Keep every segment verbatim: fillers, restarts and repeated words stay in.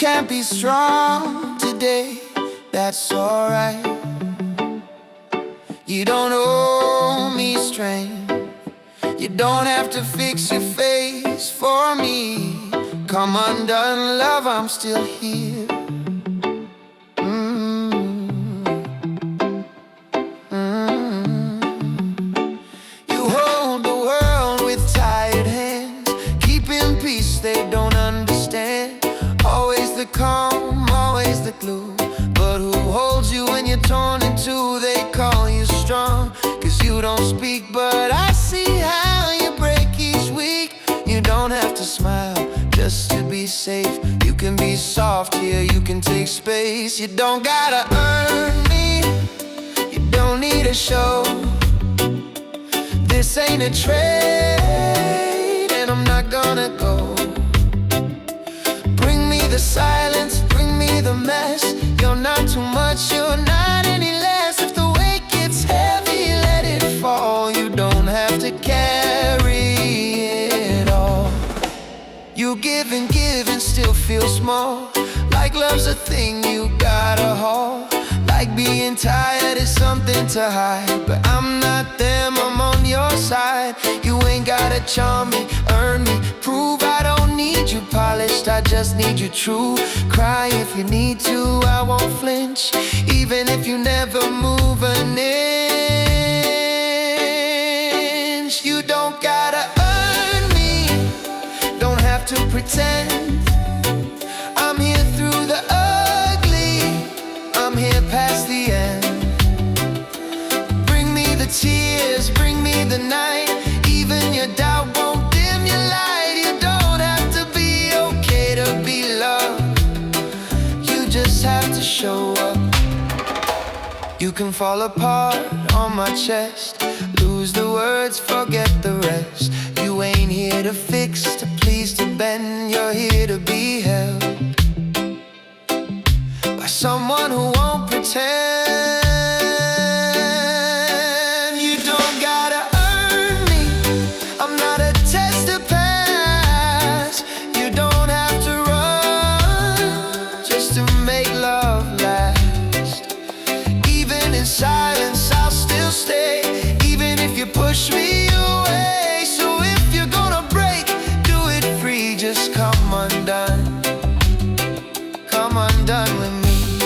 can't be strong today, that's alright. You don't owe me strength, you don't have to fix your face for me. Come undone, love, I'm still here. Mm-hmm. Mm-hmm. You hold the world with tired hands, keeping peace they don't understand. Always the calm, always the glue, but who holds you when you're torn in two? They call you strong, cause you don't speak, but I see how you break each week. You don't have to smile just to be safe. You can be soft here, you can take space. You don't gotta earn me, you don't need a show. This ain't a trade, and I'm not gonna go. Bring me the silence, bring me the mess. You're not too much, you're not any less. If the weight gets heavy, let it fall. You don't have to carry it all. You give and give and still feel small, like love's a thing you gotta haul. Like being tired is something to hide, but I'm not them, I'm on your side. You ain't gotta charm me, earn me, prove I don't need you polished, I just need you true. Cry if you need to, I won't flinch, even if you never move an inch. You don't gotta earn me, don't have to pretend. I'm here through the ugly, I'm here past the end. Bring me the tears, bring me the night. Even your doubt won't dim your light. You don't have to be okay to be loved, you just have to show up. You can fall apart on my chest, lose the words, forget the rest. You ain't here to fix, to please, to bend. You're here to be held by someone who won't pretend. You don't gotta earn me, I'm not a test to pass. You don't have to run just to make love last. Even in silence I'll still stay, even if you push me away. So if you're gonna break, do it free, just come undone. Come undone with me.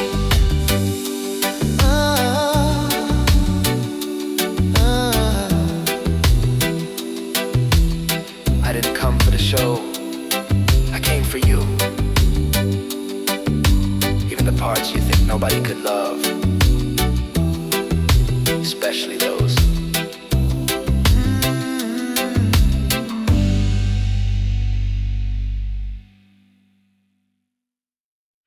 I didn't come for the show, I came for you. Even the parts you think nobody could love, especially those